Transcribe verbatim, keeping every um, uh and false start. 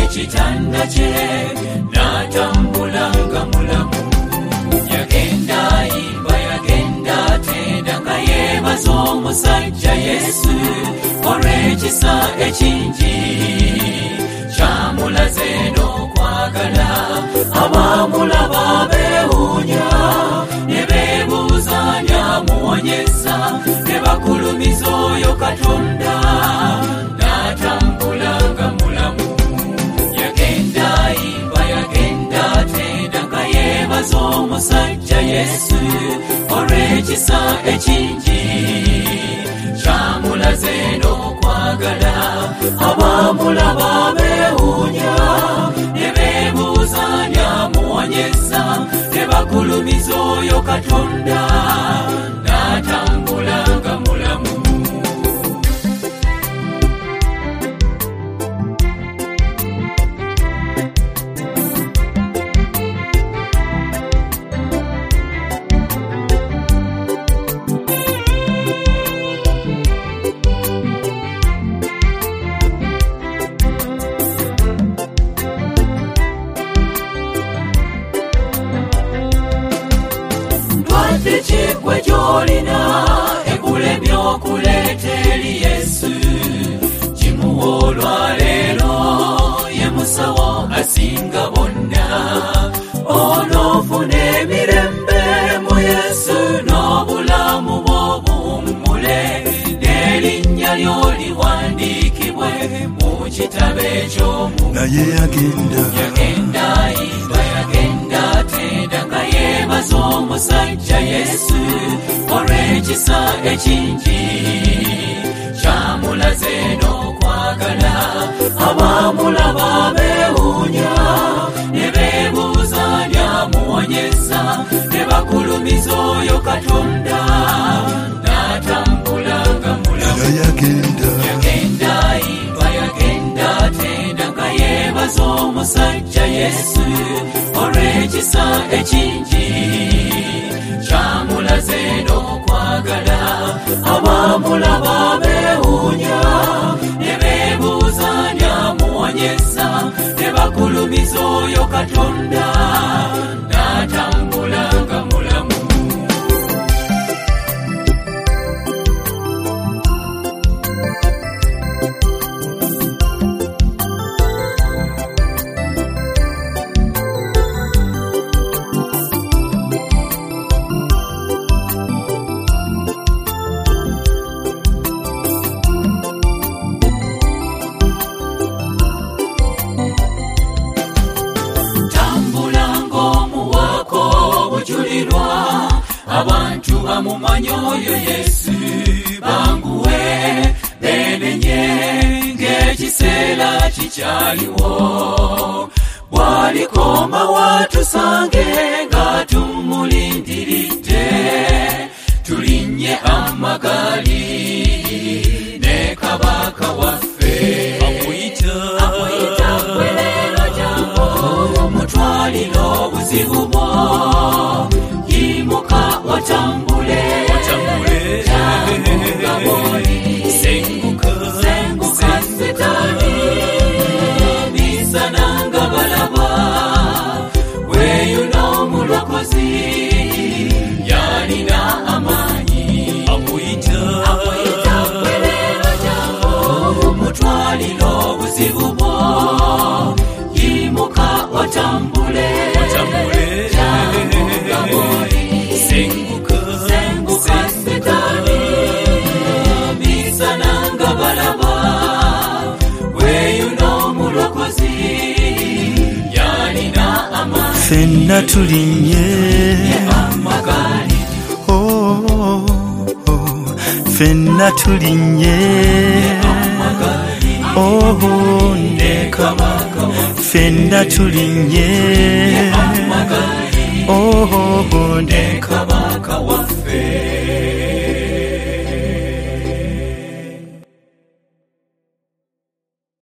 ekitanda kye n'atambulanga mulamu. Yagenda yimba yagenda tenda nga yeebaza omusajja Yesu olw'ekisa ekingi kyamulaze n'okwagala. Abaamulaba beewuunya ne beebuuza ani amuwonyeza, ne bakulumiza oyo Katonda n'atambulanga mulamu. Yagenda yimba yagenda tenda nga yeebaza omusajja Yesu olw'ekisa ekingi kyamulaze n'okwagala. Abaamulaba beewuunya ne beebuuza ani amuwonyeza, ne bakulumiza oyo Katonda n'atambulanga mulamu. Ekigwe gy'olina ekulemye okuleeta eri Yesu, kimuwa olwaleero ye musawo asinga bonna. Onoofuna emirembe mu Yesu n'obulamu bw'obuwummule, n'erinnya lyo liwandiikibwe mu kitabo eky'omu. Naye yagenda yagenda yimba yagenda tenda nga yeebaza omusajja Yesu olw'ekisa ekingi kyamulaze n'okwagala. Abaamulaba beewuunya ne beebuuza ani amuwonyeza, ne bakulumiza oyo Katonda n'atambulanga mulamu. yagenda yagenda yimba yagenda tenda nga yeebaza omusajja Yesu olw'ekisa ekingi kyamulaze n'okwagala. Abaamulaba beewuunya ne beebuuza ani amuwonyeza, ne bakulumiza oyo Katonda n'atambulanga mulamu. Abantu bamumanyi oyo Yesu banguwe benenye ng'ekiseera kikyaliwo. Bw'alikoma watusange nga tumulindiridde, tulinnye amagaali ne kabaka waffe. Amuyita ggwe leero jangu mutwalire obuzibu bwo, yimuka watambule janguka bw'oli. Senguka Setaani misana nga balaba, weeyuna omulokozi yalina amaanyi. Amuyita ggwe leero jangu mutwalire obuzibu bwo, yimuka watambule janguka bw'oli. Senguka Setaani misana nga balaba, weeyuna omulokozi yalina amaanyi. ffenna tulinnye amagaali. oh, oh, oh. ffenna tulinnye oh, ne kabaka. ffenna tulinnye oh, oh, ne kabaka.